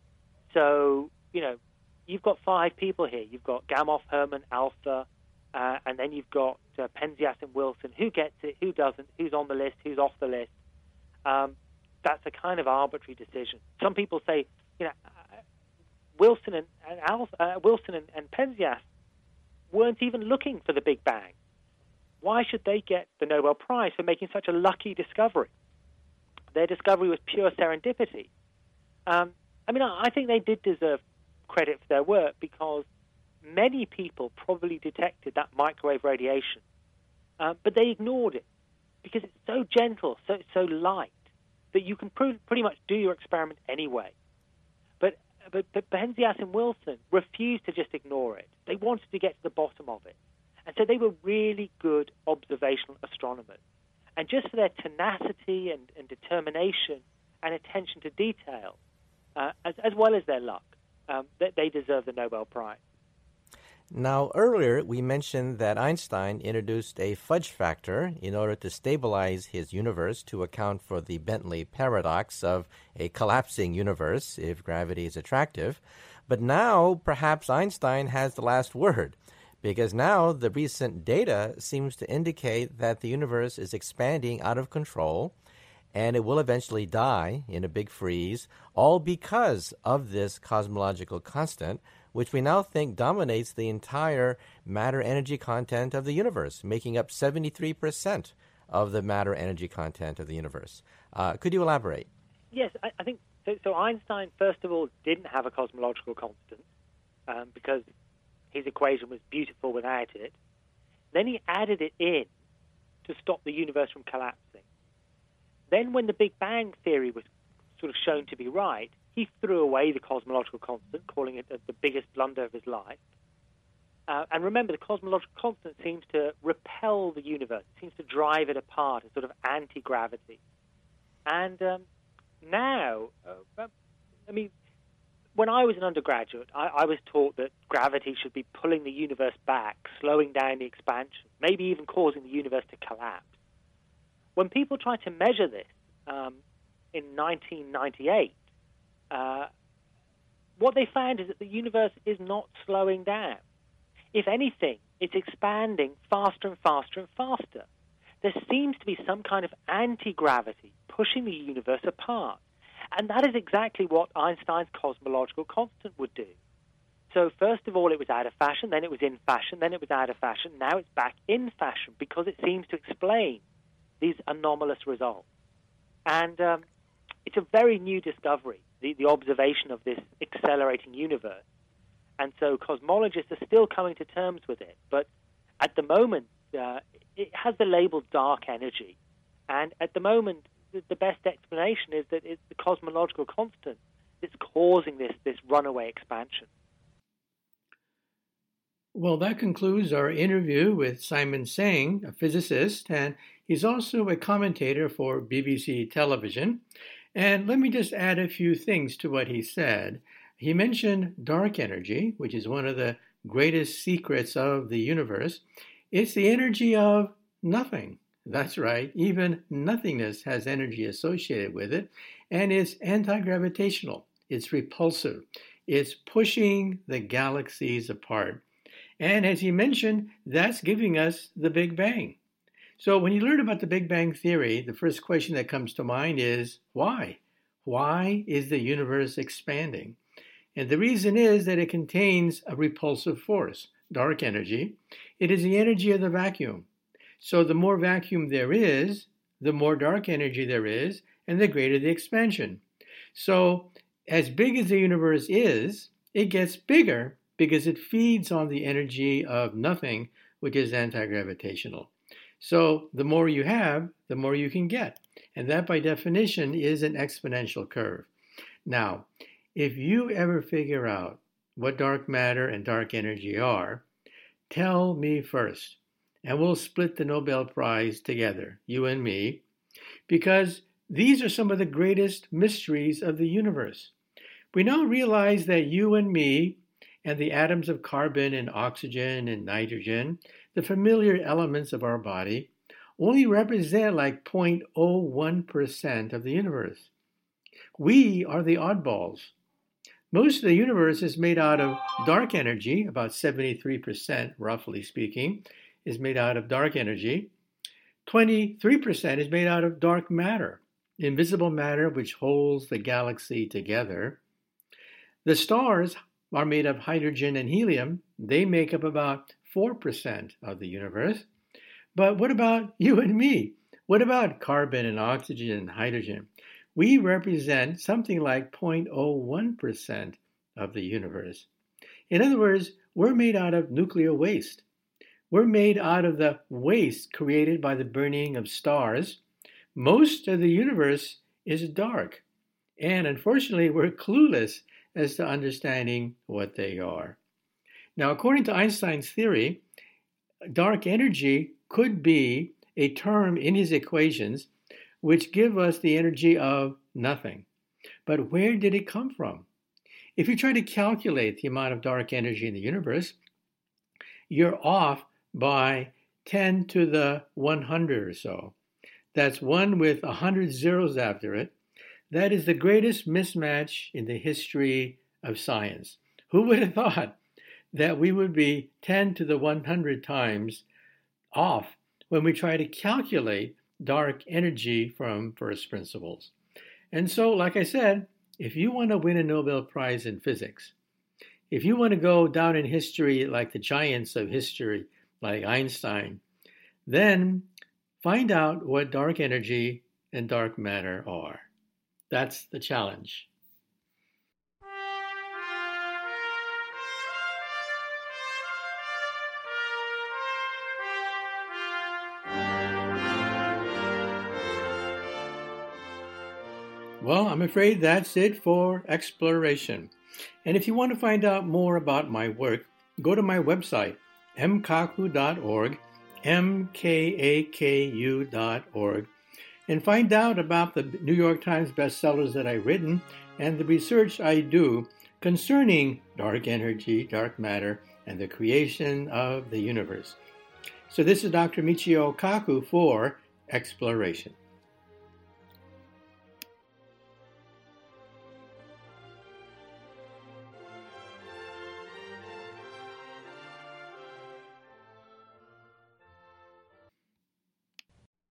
So, you know, you've got five people here. You've got Gamow, Herman, Alpha, uh, and then you've got uh, Penzias and Wilson. Who gets it? Who doesn't? Who's on the list? Who's off the list? Um, that's a kind of arbitrary decision. Some people say, you know, uh, Wilson and, and Alpha, uh, Wilson and, and Penzias weren't even looking for the Big Bang. Why should they get the Nobel Prize for making such a lucky discovery? Their discovery was pure serendipity. Um, I mean, I think they did deserve credit for their work because many people probably detected that microwave radiation, uh, but they ignored it because it's so gentle, so so light, that you can pr- pretty much do your experiment anyway. But, but, but Penzias and Wilson refused to just ignore it. They wanted to get to the bottom of it. And so they were really good observational astronomers. And just for their tenacity and, and determination and attention to detail, uh, as, as well as their luck, um, they, they deserve the Nobel Prize. Now, earlier we mentioned that Einstein introduced a fudge factor in order to stabilize his universe to account for the Bentley paradox of a collapsing universe if gravity is attractive. But now perhaps Einstein has the last word, because now the recent data seems to indicate that the universe is expanding out of control and it will eventually die in a big freeze, all because of this cosmological constant, which we now think dominates the entire matter-energy content of the universe, making up seventy-three percent of the matter-energy content of the universe. Uh, could you elaborate? Yes, I, I think so, so. Einstein, first of all, didn't have a cosmological constant um, because his equation was beautiful without it. Then he added it in to stop the universe from collapsing. Then when the Big Bang theory was sort of shown to be right, he threw away the cosmological constant, calling it the biggest blunder of his life. Uh, and remember, the cosmological constant seems to repel the universe. It seems to drive it apart, a sort of anti-gravity. And um, now, uh, I mean, when I was an undergraduate, I, I was taught that gravity should be pulling the universe back, slowing down the expansion, maybe even causing the universe to collapse. When people tried to measure this um, in nineteen ninety-eight, uh, what they found is that the universe is not slowing down. If anything, it's expanding faster and faster and faster. There seems to be some kind of anti-gravity pushing the universe apart. And that is exactly what Einstein's cosmological constant would do. So first of all, it was out of fashion, then it was in fashion, then it was out of fashion, now it's back in fashion because it seems to explain these anomalous results. And um, it's a very new discovery, the, the observation of this accelerating universe. And so cosmologists are still coming to terms with it. But at the moment, uh, it has the label dark energy. And at the moment, the, the best explanation is that it's the cosmological constant that's causing this, this runaway expansion. Well, that concludes our interview with Simon Singh, a physicist, and he's also a commentator for B B C television. And let me just add a few things to what he said. He mentioned dark energy, which is one of the greatest secrets of the universe. It's the energy of nothing. That's right. Even nothingness has energy associated with it, and it's anti-gravitational. It's repulsive. It's pushing the galaxies apart. And as he mentioned, that's giving us the Big Bang. So when you learn about the Big Bang Theory, the first question that comes to mind is, why? Why is the universe expanding? And the reason is that it contains a repulsive force, dark energy. It is the energy of the vacuum. So the more vacuum there is, the more dark energy there is, and the greater the expansion. So as big as the universe is, it gets bigger because it feeds on the energy of nothing, which is anti-gravitational. So the more you have, the more you can get. And that, by definition, is an exponential curve. Now, if you ever figure out what dark matter and dark energy are, tell me first, and we'll split the Nobel Prize together, you and me, because These are some of the greatest mysteries of the universe. We now realize that you and me and the atoms of carbon and oxygen and nitrogen, the familiar elements of our body, only represent like zero point zero one percent of the universe. We are the oddballs. Most of the universe is made out of dark energy, about seventy-three percent, roughly speaking, is made out of dark energy. twenty-three percent is made out of dark matter, invisible matter which holds the galaxy together. The stars are made of hydrogen and helium. They make up about four percent of the universe. But what about you and me? What about carbon and oxygen and hydrogen? We represent something like zero point zero one percent of the universe. In other words, we're made out of nuclear waste. We're made out of the waste created by the burning of stars. Most of the universe is dark, and unfortunately, we're clueless as to understanding what they are. Now, according to Einstein's theory, dark energy could be a term in his equations which give us the energy of nothing. But where did it come from? If you try to calculate the amount of dark energy in the universe, you're off by ten to the one hundred or so. That's one with one hundred zeros after it. That is the greatest mismatch in the history of science. Who would have thought that we would be ten to the one hundred times off when we try to calculate dark energy from first principles? And so, like I said, if you want to win a Nobel Prize in physics, if you want to go down in history like the giants of history, like Einstein, then find out what dark energy and dark matter are. That's the challenge. Well, I'm afraid that's it for exploration. And if you want to find out more about my work, go to my website, m kaku dot org, m k a k u dot org, and find out about the New York Times bestsellers that I've written and the research I do concerning dark energy, dark matter, and the creation of the universe. So this is Doctor Michio Kaku for Exploration.